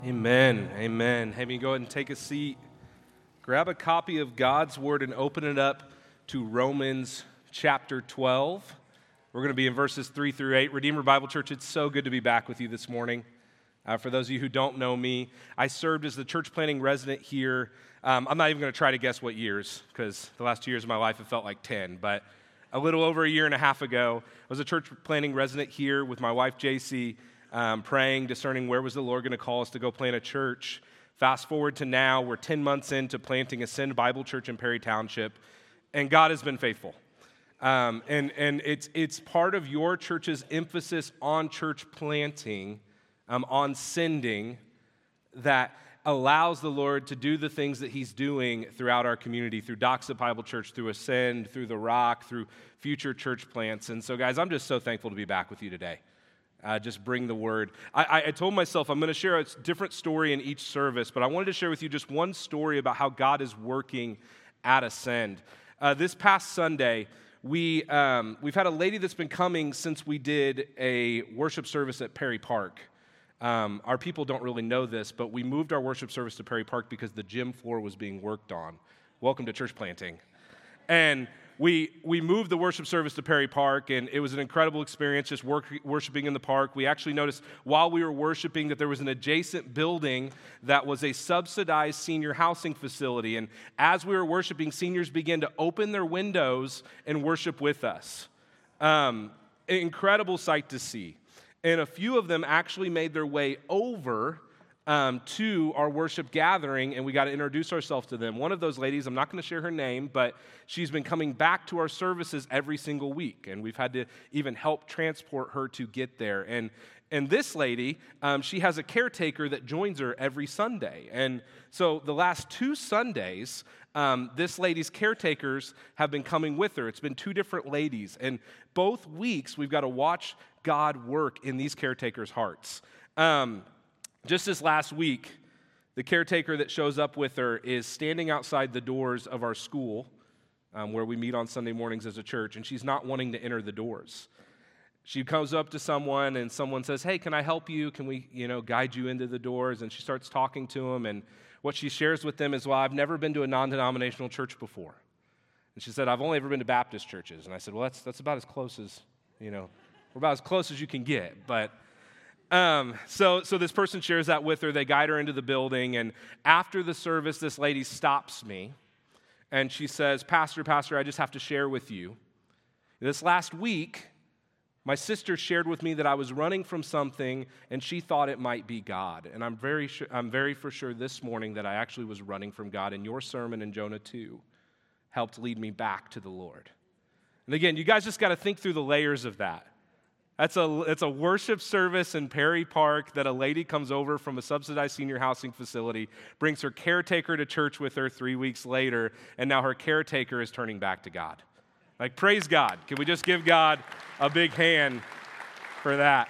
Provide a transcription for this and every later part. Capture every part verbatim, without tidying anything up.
Amen. Amen. Have you go ahead and take a seat. Grab a copy of God's Word and open it up to Romans chapter twelve. We're going to be in verses three through eight. Redeemer Bible Church, it's so good to be back with you this morning. Uh, for those of you who don't know me, I served as the church planting resident here. Um, I'm not even going to try to guess what years, because the last two years of my life have felt like ten, but a little over a year and a half ago, I was a church planting resident here with my wife, J C, Um, praying, discerning where was the Lord going to call us to go plant a church. Fast forward to now, we're ten months into planting Ascend Bible Church in Perry Township, and God has been faithful. Um, and and it's it's part of your church's emphasis on church planting, um, on sending, that allows the Lord to do the things that He's doing throughout our community, through Doxa Bible Church, through Ascend, through The Rock, through future church plants. And so, guys, I'm just so thankful to be back with you today. Uh, just bring the word. I, I, I told myself I'm going to share a different story in each service, but I wanted to share with you just one story about how God is working at Ascend. Uh, this past Sunday, we, um, we've had a lady that's been coming since we did a worship service at Perry Park. Um, our people don't really know this, but we moved our worship service to Perry Park because the gym floor was being worked on. Welcome to church planting. And We we moved the worship service to Perry Park, and it was an incredible experience just work, worshiping in the park. We actually noticed while we were worshiping that there was an adjacent building that was a subsidized senior housing facility. And as we were worshiping, seniors began to open their windows and worship with us. Um, an incredible sight to see. And a few of them actually made their way over Um, to our worship gathering, and we got to introduce ourselves to them. One of those ladies, I'm not going to share her name, but she's been coming back to our services every single week, and we've had to even help transport her to get there. And and this lady, um, she has a caretaker that joins her every Sunday. And so the last two Sundays, um, this lady's caretakers have been coming with her. It's been two different ladies, and both weeks we've got to watch God work in these caretakers' hearts. Um, Just this last week, the caretaker that shows up with her is standing outside the doors of our school, um, where we meet on Sunday mornings as a church, and she's not wanting to enter the doors. She comes up to someone, and someone says, "Hey, can I help you? Can we, you know, guide you into the doors?" And she starts talking to them, and what she shares with them is, "Well, I've never been to a non-denominational church before." And she said, "I've only ever been to Baptist churches." And I said, "Well, that's that's about as close as, you know, we're about as close as you can get, but." Um, so, so this person shares that with her. They guide her into the building, and after the service, this lady stops me, and she says, Pastor, Pastor, I just have to share with you. This last week, my sister shared with me that I was running from something, and she thought it might be God. And I'm very sure, I'm very for sure this morning that I actually was running from God, and your sermon in Jonah two helped lead me back to the Lord. And again, you guys just got to think through the layers of that. That's a, it's a worship service in Perry Park that a lady comes over from a subsidized senior housing facility, brings her caretaker to church with her three weeks later, and now her caretaker is turning back to God. Like, praise God. Can we just give God a big hand for that?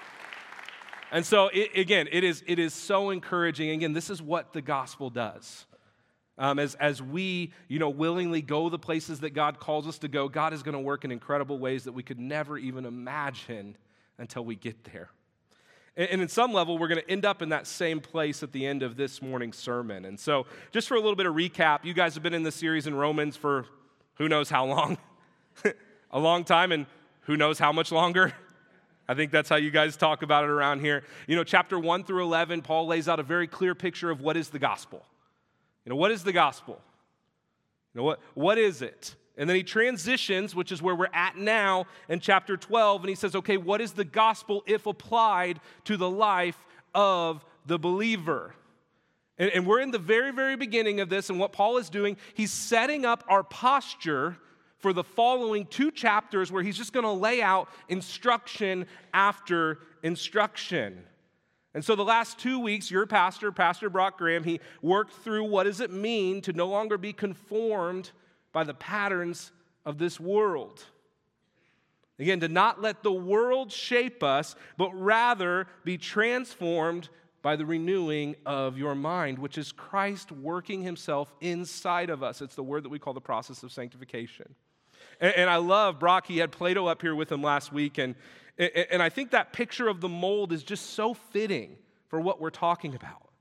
And so, it, again, it is, it is so encouraging. Again, this is what the gospel does. Um, as, as we, you know, willingly go the places that God calls us to go, God is going to work in incredible ways that we could never even imagine until we get there. And, and in some level, we're going to end up in that same place at the end of this morning's sermon. And so just for a little bit of recap, you guys have been in this series in Romans for who knows how long? A long time, and who knows how much longer? I think that's how you guys talk about it around here. You know, chapter one through eleven, Paul lays out a very clear picture of what is the gospel. You know, what is the gospel? You know, what, what is it? And then he transitions, which is where we're at now in chapter twelve, and he says, okay, what is the gospel if applied to the life of the believer? And, and we're in the very, very beginning of this, and what Paul is doing, he's setting up our posture for the following two chapters where he's just going to lay out instruction after instruction. And so the last two weeks, your pastor, Pastor Brock Graham, he worked through what does it mean to no longer be conformed by the patterns of this world. Again, to not let the world shape us, but rather be transformed by the renewing of your mind, which is Christ working himself inside of us. It's the word that we call the process of sanctification. And, and I love Brock. He had Plato up here with him last week, and And I think that picture of the mold is just so fitting for what we're talking about.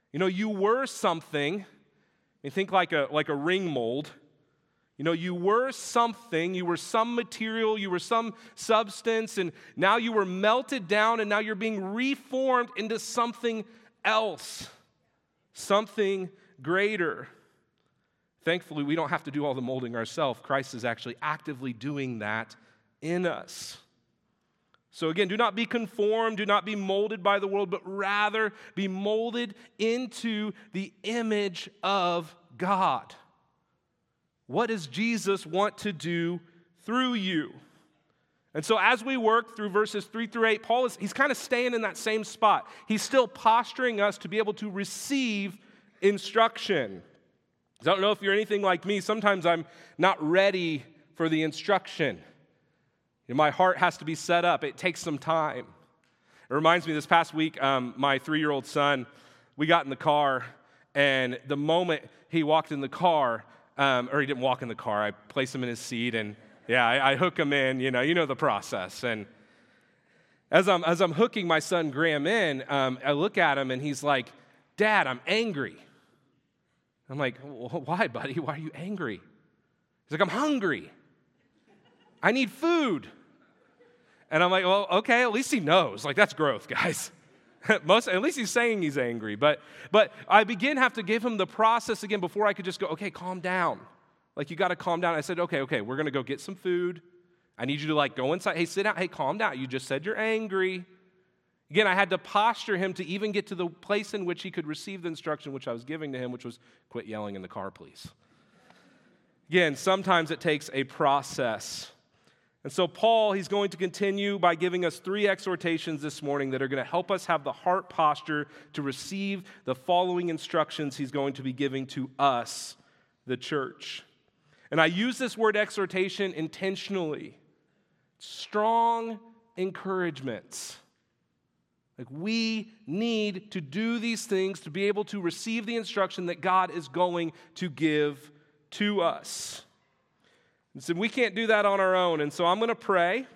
You know, you were something. You think like a, like a ring mold. You know, you were something. You were some material. You were some substance. And now you were melted down, and now you're being reformed into something else. Something greater. Thankfully, we don't have to do all the molding ourselves. Christ is actually actively doing that in us. So again, do not be conformed, do not be molded by the world, but rather be molded into the image of God. What does Jesus want to do through you? And so as we work through verses three through eight, Paul is he's kind of staying in that same spot. He's still posturing us to be able to receive instruction. I don't know if you're anything like me. Sometimes I'm not ready for the instruction. You know, my heart has to be set up. It takes some time. It reminds me, this past week, um, my three-year-old son, we got in the car, and the moment he walked in the car, um, or he didn't walk in the car, I placed him in his seat, and yeah, I, I hook him in. You know, you know the process. And as I'm as I'm hooking my son Graham in, um, I look at him, and he's like, "Dad, I'm angry." I'm like, well, "Why, buddy? Why are you angry?" He's like, "I'm hungry. I need food." And I'm like, well, okay, at least he knows. Like, that's growth, guys. Most, at least he's saying he's angry. But but I begin to have to give him the process again before I could just go, okay, calm down. Like, you got to calm down. I said, okay, okay, we're going to go get some food. I need you to, like, go inside. Hey, sit down. Hey, calm down. You just said you're angry. Again, I had to posture him to even get to the place in which he could receive the instruction which I was giving to him, which was quit yelling in the car, please. Again, sometimes it takes a process. And so Paul, he's going to continue by giving us three exhortations this morning that are going to help us have the heart posture to receive the following instructions he's going to be giving to us, the church. And I use this word exhortation intentionally. Strong encouragements. Like, we need to do these things to be able to receive the instruction that God is going to give to us. And so we can't do that on our own. And so I'm going to pray,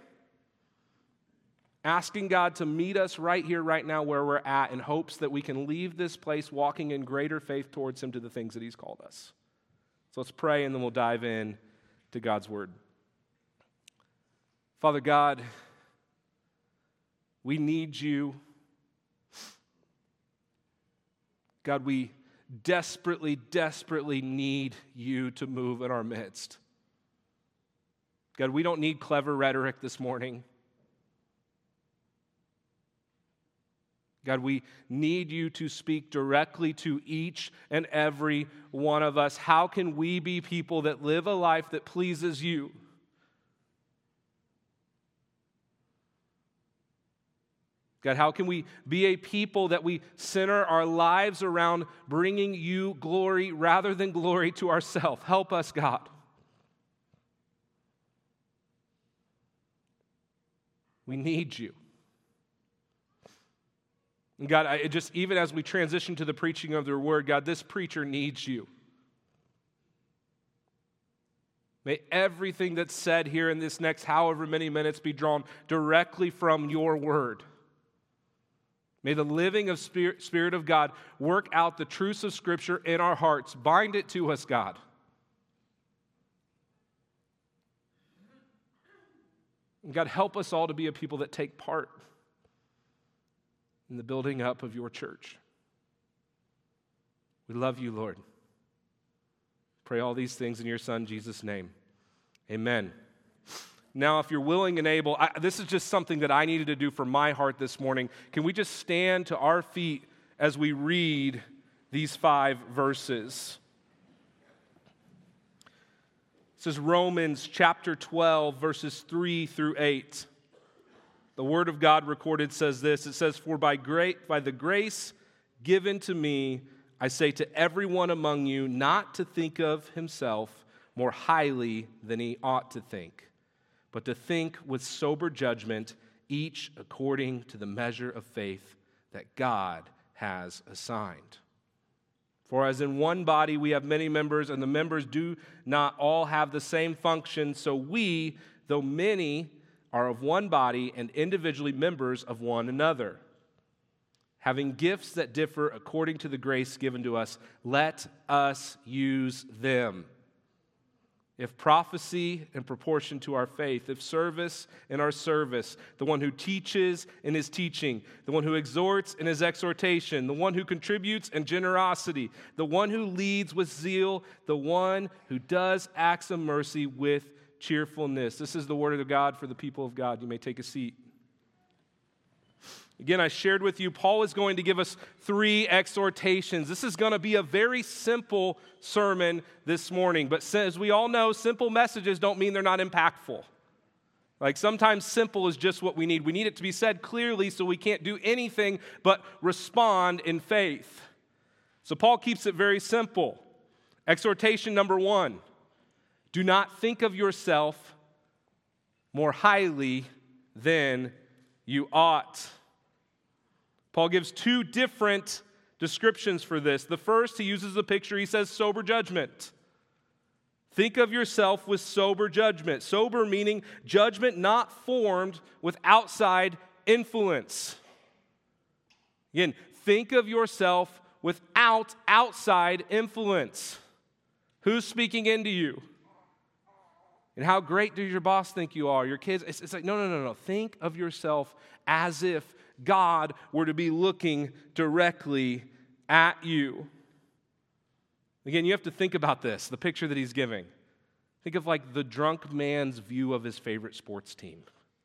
asking God to meet us right here, right now, where we're at, in hopes that we can leave this place walking in greater faith towards Him to the things that He's called us. So let's pray, and then we'll dive in to God's Word. Father God, we need You. God, we desperately, desperately need You to move in our midst. God, we don't need clever rhetoric this morning. God, we need You to speak directly to each and every one of us. How can we be people that live a life that pleases You? God, how can we be a people that we center our lives around bringing You glory rather than glory to ourselves? Help us, God. We need You. And God, I just even as we transition to the preaching of Your Word, God, this preacher needs You. May everything that's said here in this next however many minutes be drawn directly from Your Word. May the living of Spirit, Spirit of God work out the truths of Scripture in our hearts. Bind it to us, God. And God, help us all to be a people that take part in the building up of Your church. We love You, Lord. Pray all these things in Your Son, Jesus' name. Amen. Now, if you're willing and able, I, this is just something that I needed to do for my heart this morning. Can we just stand to our feet as we read these five verses? It says Romans chapter twelve, verses three through eight. The Word of God recorded says this. It says, For by, great, by the grace given to me, I say to everyone among you not to think of himself more highly than he ought to think, but to think with sober judgment, each according to the measure of faith that God has assigned. For as in one body we have many members, and the members do not all have the same function, so we, though many, are of one body and individually members of one another. having gifts that differ according to the grace given to us, let us use them. If prophecy in proportion to our faith, if service in our service, the one who teaches in his teaching, the one who exhorts in his exhortation, the one who contributes in generosity, the one who leads with zeal, the one who does acts of mercy with cheerfulness. This is the word of God for the people of God. You may take a seat. Again, I shared with you, Paul is going to give us three exhortations. This is going to be a very simple sermon this morning. But as we all know, simple messages don't mean they're not impactful. Like sometimes simple is just what we need. We need it to be said clearly so we can't do anything but respond in faith. So Paul keeps it very simple. Exhortation number one, do not think of yourself more highly than you ought. Paul gives two different descriptions for this. The first, he uses a picture. He says sober judgment. Think of yourself with sober judgment. Sober meaning judgment not formed with outside influence. Again, think of yourself without outside influence. Who's speaking into you? And how great does your boss think you are? Your kids? It's, it's like, no, no, no, no. Think of yourself as if God were to be looking directly at you. Again, you have to think about this, the picture that he's giving. Think of like the drunk man's view of his favorite sports team.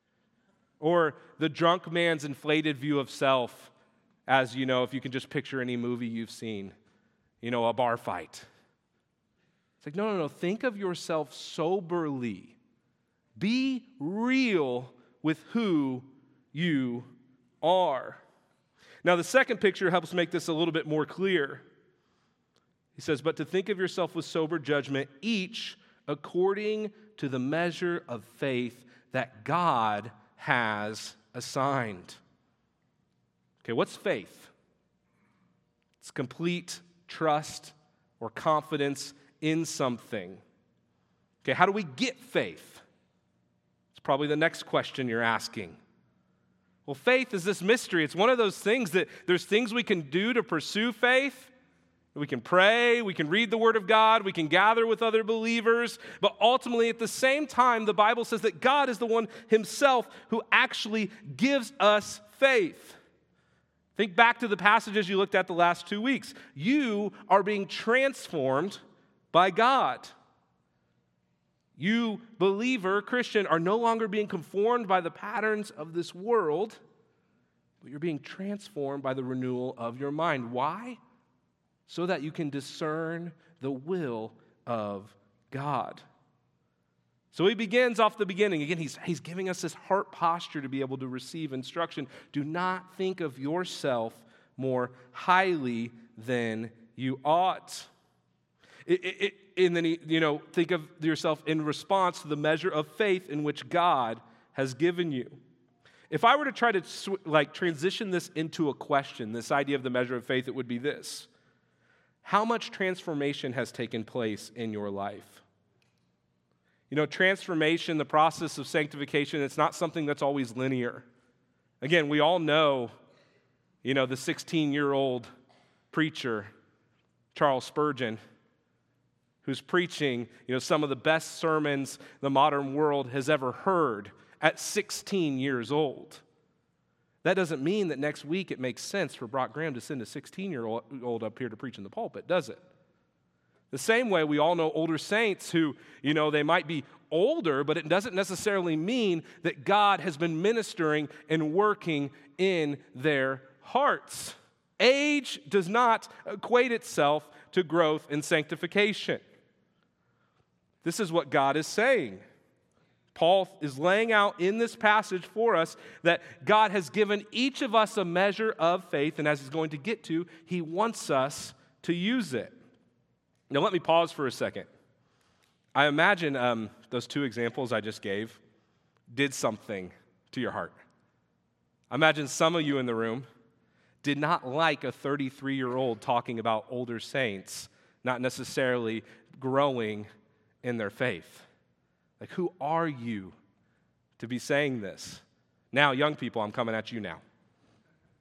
Or the drunk man's inflated view of self, as you know, if you can just picture any movie you've seen, you know, a bar fight. It's like, no, no, no, think of yourself soberly. Be real with who you are. Now, the second picture helps make this a little bit more clear. He says, but to think of yourself with sober judgment, each according to the measure of faith that God has assigned. Okay, what's faith? It's complete trust or confidence in something. Okay, how do we get faith? It's probably the next question you're asking. Well, faith is this mystery. It's one of those things that there's things we can do to pursue faith. We can pray, we can read the Word of God, we can gather with other believers, but ultimately at the same time, the Bible says that God is the one himself who actually gives us faith. Think back to the passages you looked at the last two weeks. You are being transformed by God. You, believer, Christian, are no longer being conformed by the patterns of this world, but you're being transformed by the renewal of your mind. Why? So that you can discern the will of God. So he begins off the beginning. Again, he's, he's giving us this heart posture to be able to receive instruction. Do not think of yourself more highly than you ought. It, it, it, and then, he, you know, think of yourself in response to the measure of faith in which God has given you. If I were to try to sw- like transition this into a question, this idea of the measure of faith, it would be this. How much transformation has taken place in your life? You know, transformation, the process of sanctification, it's not something that's always linear. Again, we all know, you know, the sixteen-year-old preacher, Charles Spurgeon, who's preaching, you know, some of the best sermons the modern world has ever heard at sixteen years old. That doesn't mean that next week it makes sense for Brock Graham to send a sixteen-year-old up here to preach in the pulpit, does it? The same way we all know older saints who, you know, they might be older, but it doesn't necessarily mean that God has been ministering and working in their hearts. Age does not equate itself to growth and sanctification. This is what God is saying. Paul is laying out in this passage for us that God has given each of us a measure of faith, and as he's going to get to, he wants us to use it. Now, let me pause for a second. I imagine um, those two examples I just gave did something to your heart. I imagine some of you in the room did not like a thirty-three-year-old talking about older saints not necessarily growing in their faith. Like, who are you to be saying this? Now, young people, I'm coming at you now.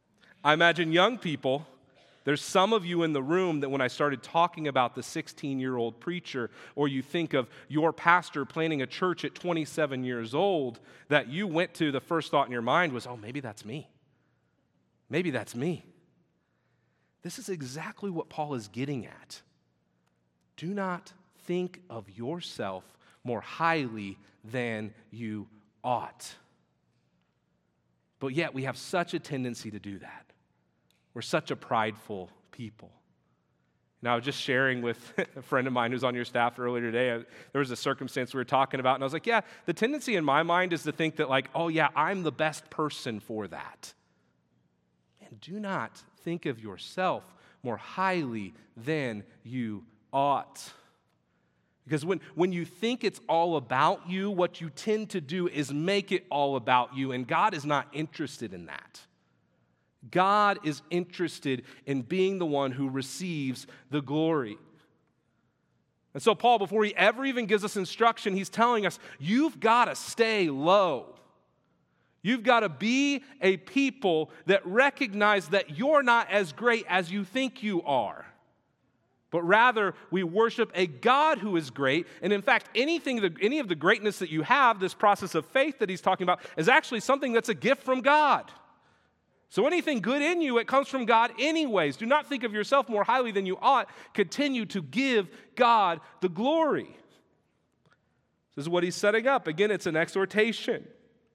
I imagine young people, there's some of you in the room that when I started talking about the sixteen-year-old preacher, or you think of your pastor planting a church at twenty-seven years old, that you went to, the first thought in your mind was, oh, maybe that's me. Maybe that's me. This is exactly what Paul is getting at. Do not think of yourself more highly than you ought. But yet we have such a tendency to do that. We're such a prideful people. And I was just sharing with a friend of mine who's on your staff earlier today. There was a circumstance we were talking about, and I was like, yeah, the tendency in my mind is to think that, like, oh yeah, I'm the best person for that. And do not think of yourself more highly than you ought. Because when, when you think it's all about you, what you tend to do is make it all about you, and God is not interested in that. God is interested in being the one who receives the glory. And so Paul, before he ever even gives us instruction, he's telling us, you've got to stay low. You've got to be a people that recognize that you're not as great as you think you are. But rather, we worship a God who is great. And in fact, anything, any of the greatness that you have, this process of faith that he's talking about, is actually something that's a gift from God. So anything good in you, it comes from God anyways. Do not think of yourself more highly than you ought. Continue to give God the glory. This is what he's setting up. Again, it's an exhortation.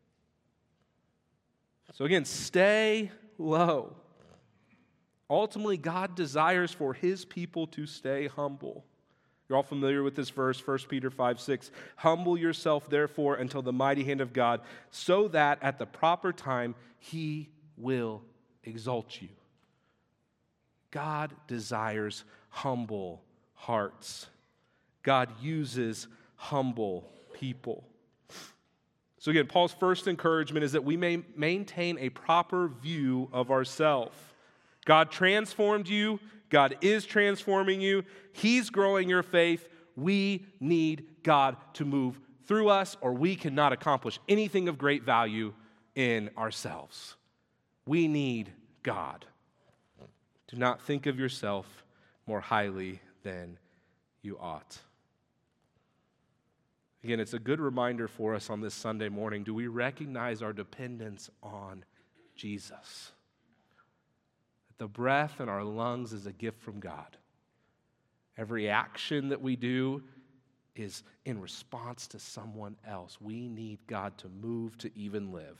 So again, stay low. Ultimately, God desires for his people to stay humble. You're all familiar with this verse, First Peter five six. Humble yourself, therefore, until the mighty hand of God, so that at the proper time he will exalt you. God desires humble hearts. God uses humble people. So again, Paul's first encouragement is that we may maintain a proper view of ourselves. God transformed you. God is transforming you. He's growing your faith. We need God to move through us, or we cannot accomplish anything of great value in ourselves. We need God. Do not think of yourself more highly than you ought. Again, it's a good reminder for us on this Sunday morning. Do we recognize our dependence on Jesus? The breath in our lungs is a gift from God. Every action that we do is in response to someone else. We need God to move to even live.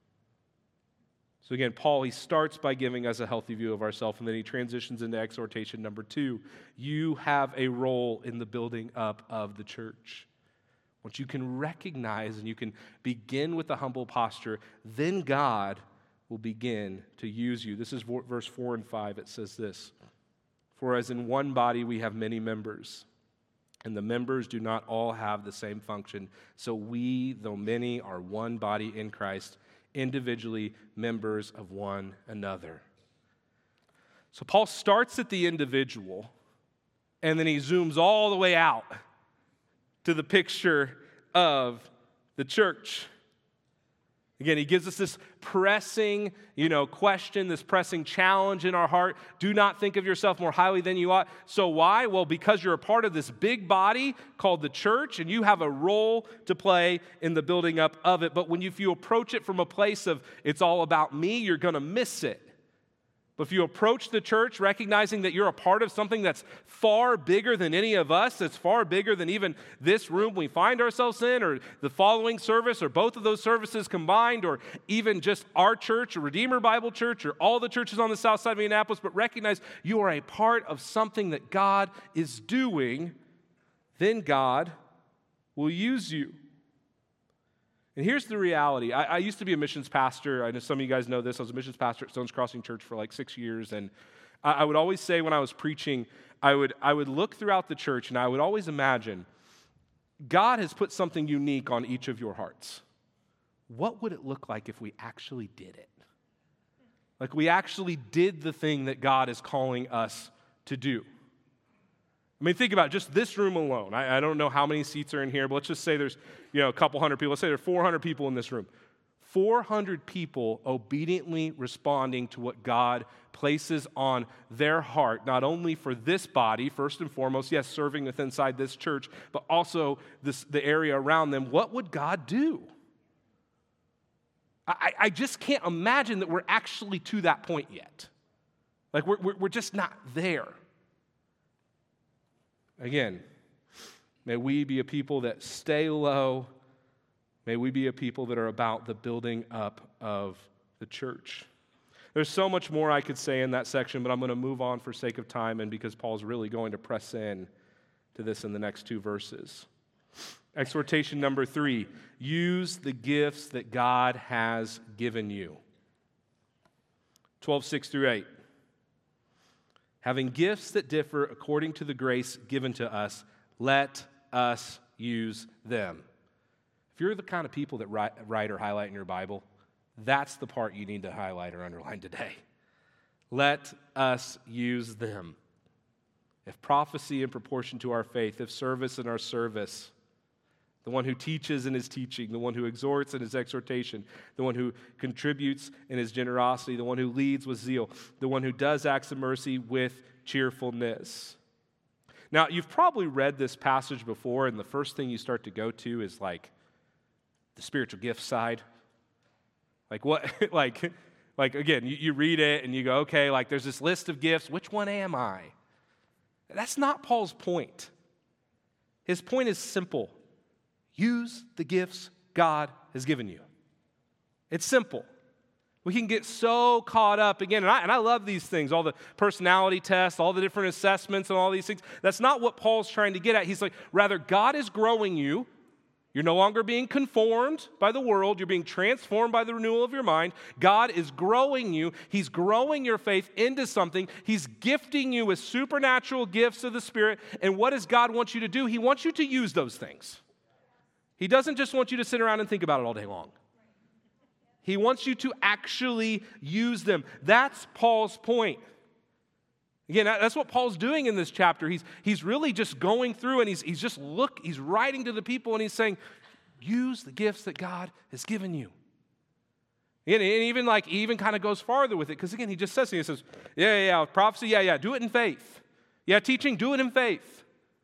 So again, Paul, he starts by giving us a healthy view of ourselves, and then he transitions into exhortation number two. You have a role in the building up of the church. Once you can recognize and you can begin with a humble posture, then God will begin to use you. This is verse four and five. It says this, for as in one body we have many members, and the members do not all have the same function, so we, though many, are one body in Christ, individually members of one another. So Paul starts at the individual, and then he zooms all the way out to the picture of the church. Again, he gives us this pressing, you know, question, this pressing challenge in our heart. Do not think of yourself more highly than you ought. So why? Well, because you're a part of this big body called the church, and you have a role to play in the building up of it. But when you, if you approach it from a place of it's all about me, you're going to miss it. But if you approach the church recognizing that you're a part of something that's far bigger than any of us, that's far bigger than even this room we find ourselves in, or the following service, or both of those services combined, or even just our church, or Redeemer Bible Church, or all the churches on the south side of Indianapolis, but recognize you are a part of something that God is doing, then God will use you. And here's the reality. I, I used to be a missions pastor. I know some of you guys know this. I was a missions pastor at Stones Crossing Church for like six years. And I, I would always say when I was preaching, I would, I would look throughout the church and I would always imagine, God has put something unique on each of your hearts. What would it look like if we actually did it? Like we actually did the thing that God is calling us to do. I mean, think about just this room alone. I, I don't know how many seats are in here, but let's just say there's, you know, a couple hundred people. Let's say there are four hundred people in this room. four hundred people obediently responding to what God places on their heart, not only for this body, first and foremost, yes, serving with inside this church, but also this, the area around them. What would God do? I, I just can't imagine that we're actually to that point yet. Like, we're, we're, we're just not there. Again, may we be a people that stay low. May we be a people that are about the building up of the church. There's so much more I could say in that section, but I'm going to move on for sake of time and because Paul's really going to press in to this in the next two verses. Exhortation number three, use the gifts that God has given you. twelve, six through eight. Having gifts that differ according to the grace given to us, let us use them. If you're the kind of people that write, write or highlight in your Bible, that's the part you need to highlight or underline today. Let us use them. If prophecy in proportion to our faith, if service in our service, the one who teaches in his teaching, the one who exhorts in his exhortation, the one who contributes in his generosity, the one who leads with zeal, the one who does acts of mercy with cheerfulness. Now, you've probably read this passage before, and the first thing you start to go to is like the spiritual gift side. Like what, like, like again, you, you read it and you go, okay, like there's this list of gifts. Which one am I? That's not Paul's point. His point is simple. Use the gifts God has given you. It's simple. We can get so caught up, again, and I, and I love these things, all the personality tests, all the different assessments and all these things. That's not what Paul's trying to get at. He's like, rather, God is growing you. You're no longer being conformed by the world. You're being transformed by the renewal of your mind. God is growing you. He's growing your faith into something. He's gifting you with supernatural gifts of the Spirit. And what does God want you to do? He wants you to use those things. He doesn't just want you to sit around and think about it all day long. He wants you to actually use them. That's Paul's point. Again, that's what Paul's doing in this chapter. He's, he's really just going through and he's, he's just look, he's writing to the people and he's saying, use the gifts that God has given you. And, and even like, he even kind of goes farther with it because again, he just says, he says, yeah, yeah, yeah, prophecy, yeah, yeah, do it in faith. Yeah, teaching, do it in faith.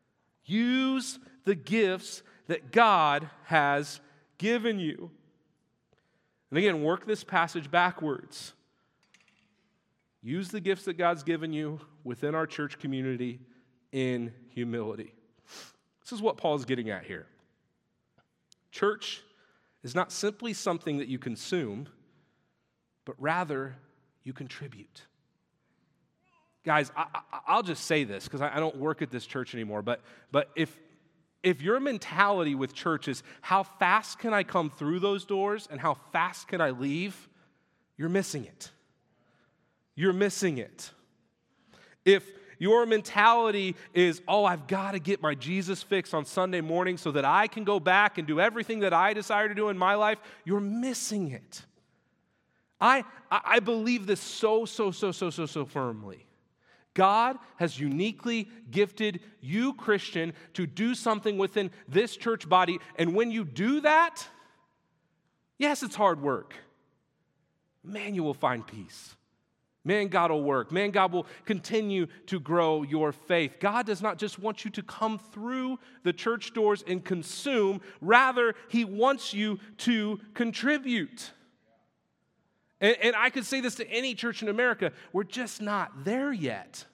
Use the gifts that God has given you. And again, work this passage backwards. Use the gifts that God's given you within our church community in humility. This is what Paul's getting at here. Church is not simply something that you consume, but rather you contribute. Guys, I, I, I'll just say this because I, I don't work at this church anymore, but, but if If your mentality with church is how fast can I come through those doors and how fast can I leave, you're missing it. You're missing it. If your mentality is, oh, I've got to get my Jesus fix on Sunday morning so that I can go back and do everything that I desire to do in my life, you're missing it. I, I believe this so, so, so, so, so, so firmly. God has uniquely gifted you, Christian, to do something within this church body. And when you do that, yes, it's hard work. Man, you will find peace. Man, God will work. Man, God will continue to grow your faith. God does not just want you to come through the church doors and consume. Rather, He wants you to contribute. And, and I could say this to any church in America. We're just not there yet.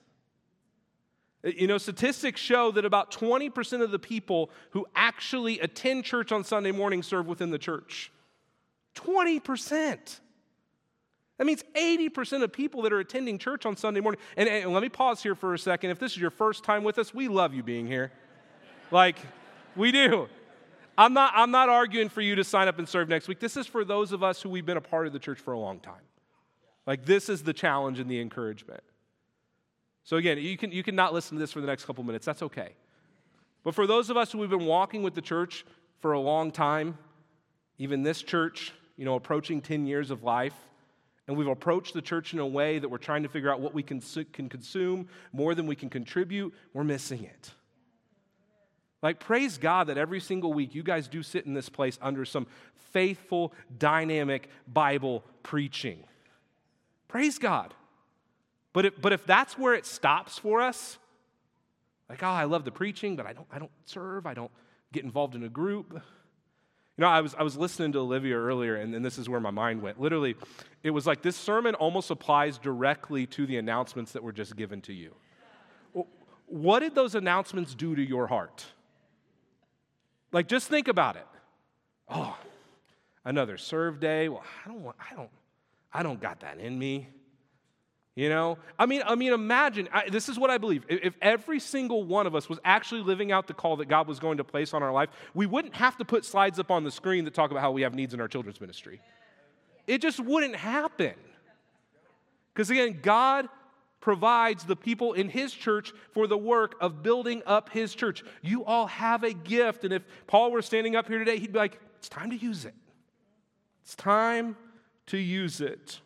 You know, statistics show that about twenty percent of the people who actually attend church on Sunday morning serve within the church. twenty percent. That means eighty percent of people that are attending church on Sunday morning. And, and let me pause here for a second. If this is your first time with us, we love you being here. Like, we do. I'm not, I'm not arguing for you to sign up and serve next week. This is for those of us who we've been a part of the church for a long time. Like, this is the challenge and the encouragement. So again, you can, you can not listen to this for the next couple minutes. That's okay. But for those of us who have been walking with the church for a long time, even this church, you know, approaching ten years of life, and we've approached the church in a way that we're trying to figure out what we can, can consume more than we can contribute, we're missing it. Like, praise God that every single week you guys do sit in this place under some faithful, dynamic Bible preaching. Praise God. But if, but if that's where it stops for us, like, oh, I love the preaching, but I don't, I don't serve, I don't get involved in a group. You know, I was, I was listening to Olivia earlier, and, and this is where my mind went. Literally, it was like this sermon almost applies directly to the announcements that were just given to you. What did those announcements do to your heart? Like, just think about it. Oh, another serve day. Well, I don't want, I don't, I don't got that in me. You know? I mean, I mean, imagine, I, this is what I believe. If, if every single one of us was actually living out the call that God was going to place on our life, we wouldn't have to put slides up on the screen that talk about how we have needs in our children's ministry. It just wouldn't happen. Because again, God provides the people in His church for the work of building up His church. You all have a gift, and if Paul were standing up here today, he'd be like, it's time to use it. It's time to use it.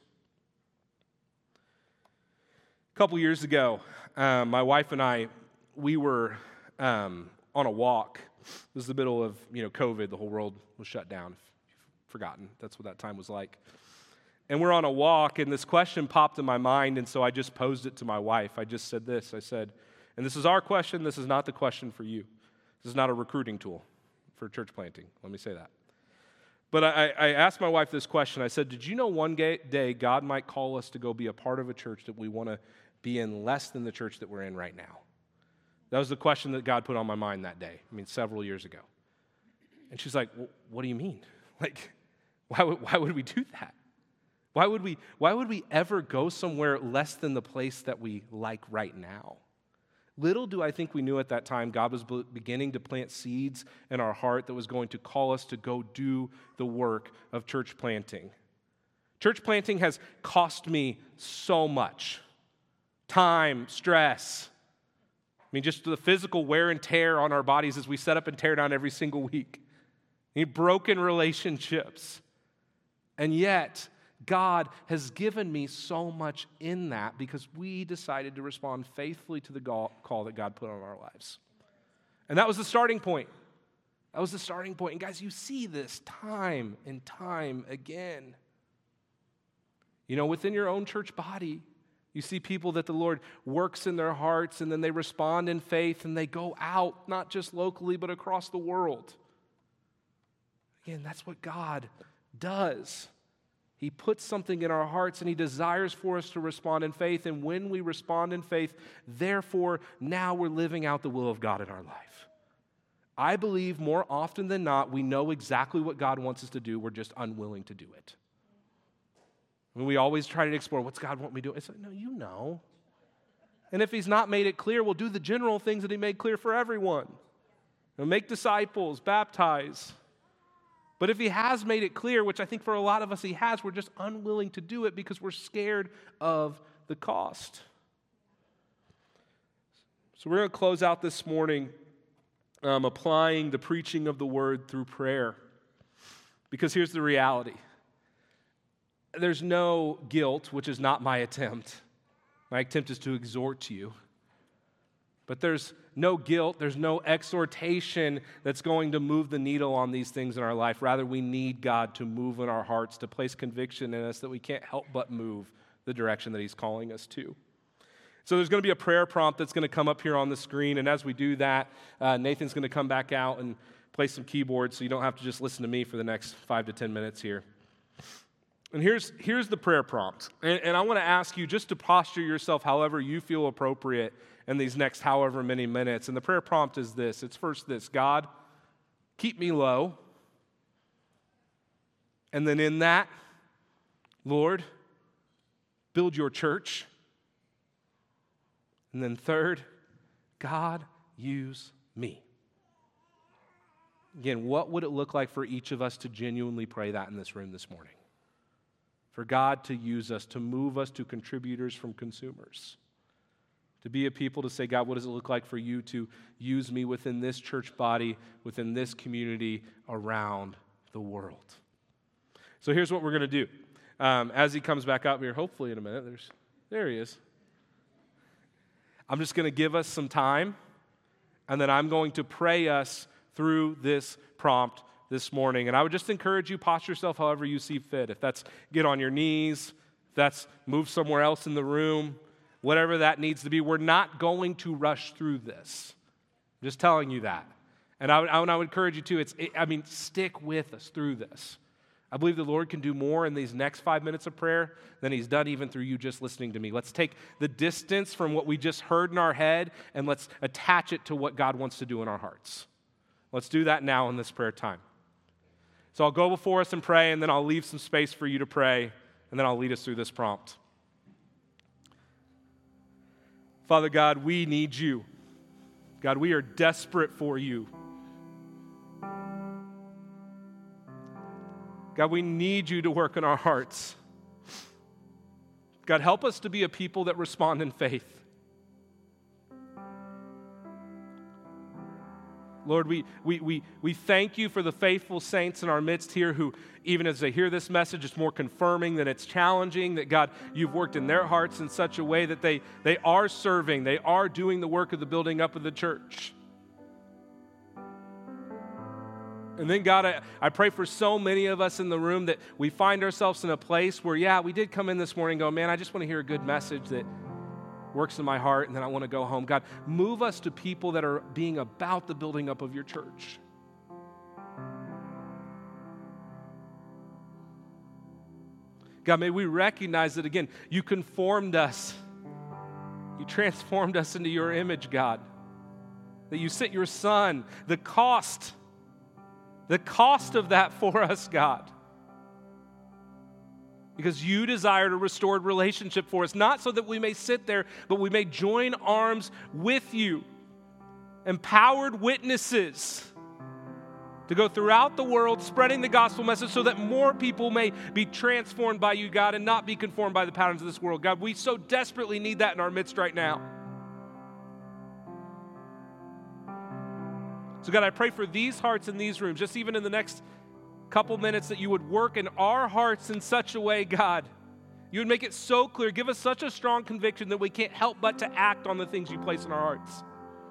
A couple years ago, um, my wife and I, we were um, on a walk. It was the middle of, you know, COVID. The whole world was shut down. If you've forgotten, that's what that time was like. And we're on a walk, and this question popped in my mind, and so I just posed it to my wife. I just said this. I said, and this is our question. This is not the question for you. This is not a recruiting tool for church planting. Let me say that. But I, I asked my wife this question. I said, did you know one day God might call us to go be a part of a church that we want to be in less than the church that we're in right now? That was the question that God put on my mind that day, I mean, several years ago. And she's like, well, what do you mean? Like, why would, why would we do that? Why would we, why would we ever go somewhere less than the place that we like right now? Little do I think we knew at that time God was beginning to plant seeds in our heart that was going to call us to go do the work of church planting. Church planting has cost me so much. Time, stress. I mean, just the physical wear and tear on our bodies as we set up and tear down every single week. I mean, broken relationships. And yet, God has given me so much in that because we decided to respond faithfully to the call that God put on our lives. And that was the starting point. That was the starting point. And guys, you see this time and time again. You know, within your own church body, you see people that the Lord works in their hearts, and then they respond in faith, and they go out, not just locally, but across the world. Again, that's what God does. He puts something in our hearts, and He desires for us to respond in faith. And when we respond in faith, therefore, now we're living out the will of God in our life. I believe more often than not, we know exactly what God wants us to do. We're just unwilling to do it. I mean, we always try to explore, what's God want me to do? It's like, no, you know. And if He's not made it clear, we'll do the general things that He made clear for everyone. We'll make disciples, baptize. But if He has made it clear, which I think for a lot of us He has, we're just unwilling to do it because we're scared of the cost. So we're going to close out this morning um, applying the preaching of the Word through prayer. Because here's the reality. There's no guilt, which is not my attempt. My attempt is to exhort you. But there's no guilt, there's no exhortation that's going to move the needle on these things in our life. Rather, we need God to move in our hearts, to place conviction in us that we can't help but move the direction that He's calling us to. So there's going to be a prayer prompt that's going to come up here on the screen, and as we do that, uh, Nathan's going to come back out and play some keyboards so you don't have to just listen to me for the next five to ten minutes here. And here's, here's the prayer prompt. And, and I want to ask you just to posture yourself however you feel appropriate in these next however many minutes. And the prayer prompt is this. It's first this: God, keep me low. And then in that, Lord, build your church. And then third, God, use me. Again, what would it look like for each of us to genuinely pray that in this room this morning? For God to use us, to move us to contributors from consumers. To be a people to say, God, what does it look like for you to use me within this church body, within this community, around the world? So here's what we're going to do. Um, as he comes back up here, hopefully in a minute, there's, there he is. I'm just going to give us some time, and then I'm going to pray us through this prompt this morning. And I would just encourage you, posture yourself however you see fit. If that's get on your knees, if that's move somewhere else in the room, whatever that needs to be, we're not going to rush through this. I'm just telling you that. And I would, I would, I would encourage you to, it's, it, I mean, stick with us through this. I believe the Lord can do more in these next five minutes of prayer than he's done even through you just listening to me. Let's take the distance from what we just heard in our head and let's attach it to what God wants to do in our hearts. Let's do that now in this prayer time. So I'll go before us and pray, and then I'll leave some space for you to pray, and then I'll lead us through this prompt. Father God, we need you. God, we are desperate for you. God, we need you to work in our hearts. God, help us to be a people that respond in faith. Lord, we, we, we, we thank you for the faithful saints in our midst here who, even as they hear this message, it's more confirming that it's challenging, that God, you've worked in their hearts in such a way that they, they are serving, they are doing the work of the building up of the church. And then, God, I, I pray for so many of us in the room that we find ourselves in a place where, yeah, we did come in this morning and go, man, I just want to hear a good message that works in my heart, and then I want to go home. God, move us to people that are being about the building up of your church. God, may we recognize that, again, you conformed us. You transformed us into your image, God. That you sent your Son, the cost The cost of that for us, God. Because you desire a restored relationship for us, not so that we may sit there, but we may join arms with you, empowered witnesses, to go throughout the world spreading the gospel message so that more people may be transformed by you, God, and not be conformed by the patterns of this world. God, we so desperately need that in our midst right now. So God, I pray for these hearts in these rooms, just even in the next couple minutes, that you would work in our hearts in such a way, God, you would make it so clear, give us such a strong conviction that we can't help but to act on the things you place in our hearts.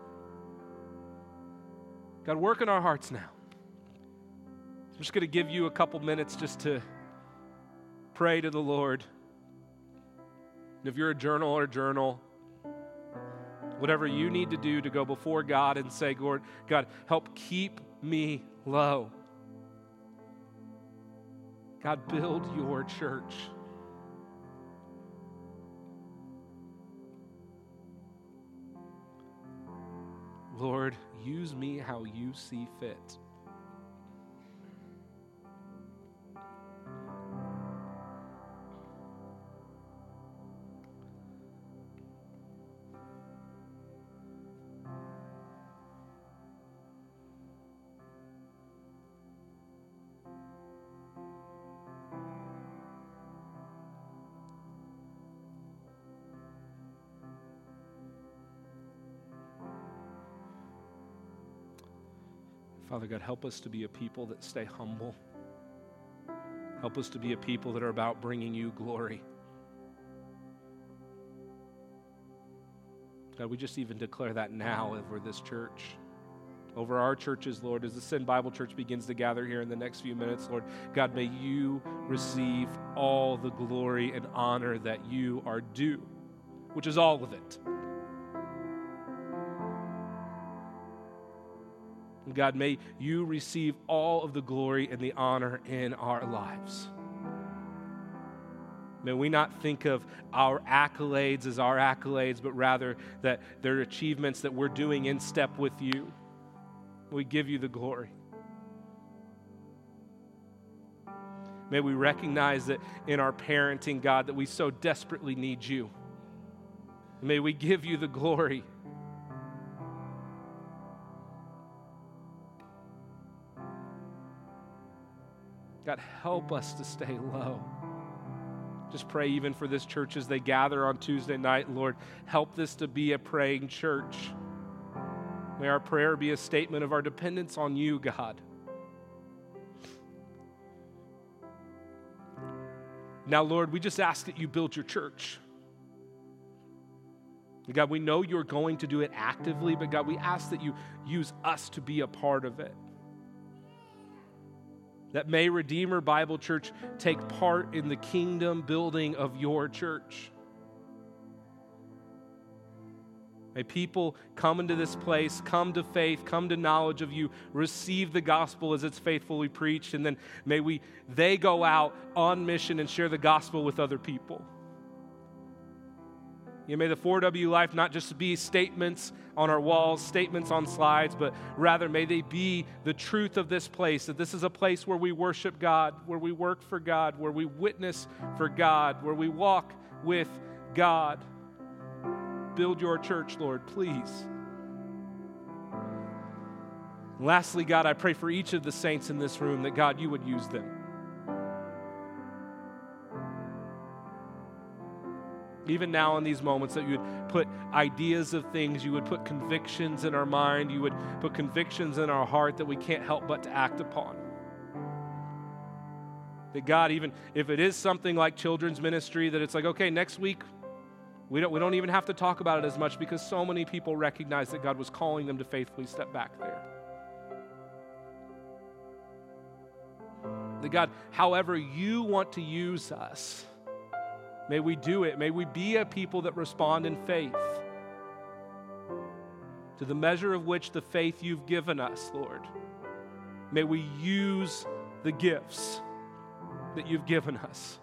God, work in our hearts now. I'm just going to give you a couple minutes just to pray to the Lord. And if you're a journal or a journal, whatever you need to do to go before God and say, Lord, God, help keep me low. God, build your church. Lord, use me how you see fit. Father God, help us to be a people that stay humble. Help us to be a people that are about bringing you glory. God, we just even declare that now over this church, over our churches, Lord, as the Sin Bible Church begins to gather here in the next few minutes, Lord. God, may you receive all the glory and honor that you are due, which is all of it. God, may you receive all of the glory and the honor in our lives. May we not think of our accolades as our accolades, but rather that they're achievements that we're doing in step with you. We give you the glory. May we recognize that in our parenting, God, that we so desperately need you. May we give you the glory. God, help us to stay low. Just pray even for this church as they gather on Tuesday night. Lord, help this to be a praying church. May our prayer be a statement of our dependence on you, God. Now, Lord, we just ask that you build your church. God, we know you're going to do it actively, but God, we ask that you use us to be a part of it. That may Redeemer Bible Church take part in the kingdom building of your church. May people come into this place, come to faith, come to knowledge of you, receive the gospel as it's faithfully preached, and then may we they go out on mission and share the gospel with other people. You know, may the four W life not just be statements on our walls, statements on slides, but rather may they be the truth of this place, that this is a place where we worship God, where we work for God, where we witness for God, where we walk with God. Build your church, Lord, please. And lastly, God, I pray for each of the saints in this room that, God, you would use them. Even now in these moments, that you would put ideas of things, you would put convictions in our mind, you would put convictions in our heart that we can't help but to act upon. That God, even if it is something like children's ministry, that it's like, okay, next week, we don't, we don't even have to talk about it as much because so many people recognize that God was calling them to faithfully step back there. That God, however you want to use us, may we do it. May we be a people that respond in faith to the measure of which the faith you've given us, Lord. May we use the gifts that you've given us.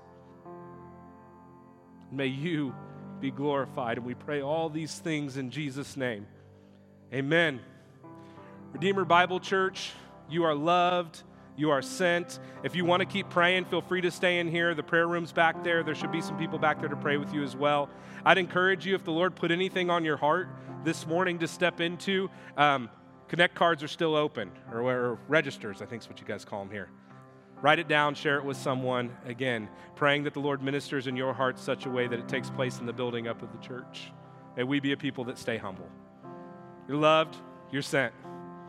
May you be glorified. And we pray all these things in Jesus' name. Amen. Redeemer Bible Church, you are loved. You are sent. If you want to keep praying, feel free to stay in here. The prayer room's back there. There should be some people back there to pray with you as well. I'd encourage you, if the Lord put anything on your heart this morning to step into, um, Connect cards are still open, or, or registers, I think is what you guys call them here. Write it down, share it with someone. Again, praying that the Lord ministers in your heart such a way that it takes place in the building up of the church. May we be a people that stay humble. You're loved. You're sent.